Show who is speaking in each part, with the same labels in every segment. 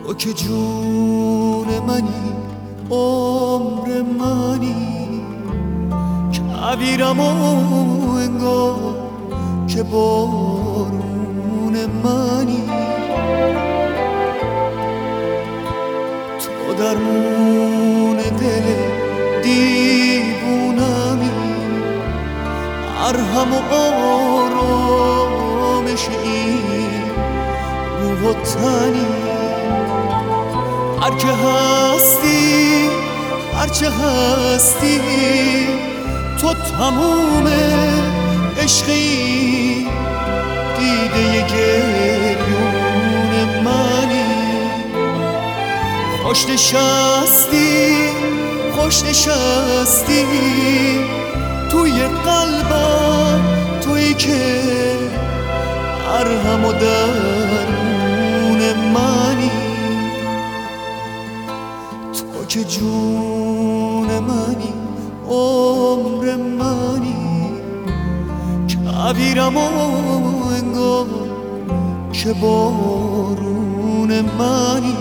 Speaker 1: تو که جون منی، عمر منی، کبیرم و انگار که بارون منی. تو درمون دل دیوونمی، مرهم و آرامش این روح و تنی. هر که هستی، هرچه هستی، تو تموم عشقی، دیده گریون منی. خوش نشستی، خوش نشستی توی قلبم، تویی که مرهم و درون منی. تو که جون منی، عمر منی، کبیرم و انگار که بارون منی.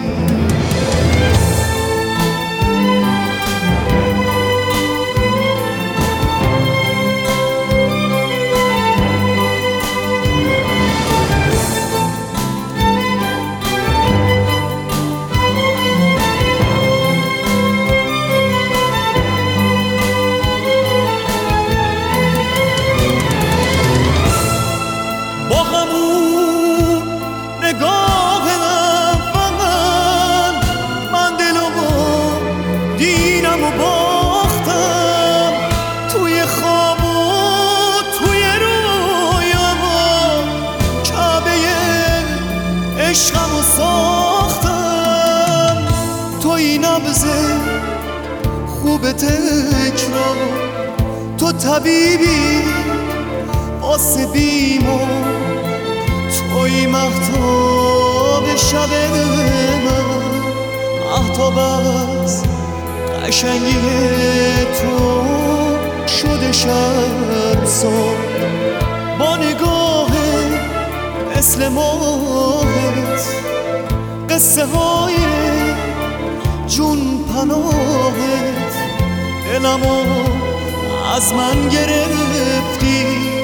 Speaker 1: عشقمو ساختم، توی نبض خوب تکرار، تو طبیبی واسه بیمار، توی مهتاب شب من، مهتاب از قشنگی تو شده شرمسار. با نگاه مثل ماهت، قصه های جون پناهت، دلمو از من گرفتی،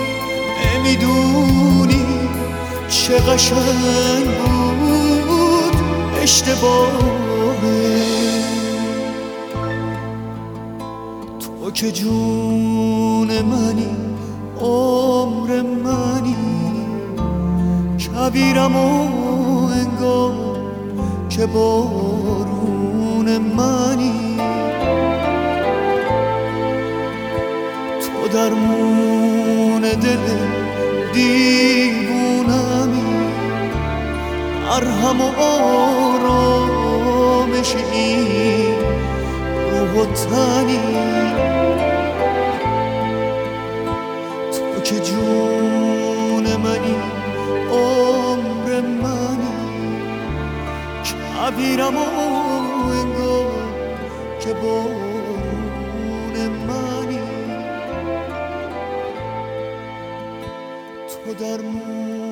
Speaker 1: نمیدونی چه قشنگ بود اشتباهت. تو که جون منی، عمر منی، کبیرم و انگار که بارون منی. تو درمون دل دیوونمی، مرهم و آرامش این روح و تنی. تو که جون منی، عمر منی، کبیرم و انگار که بارون منی. تو درمون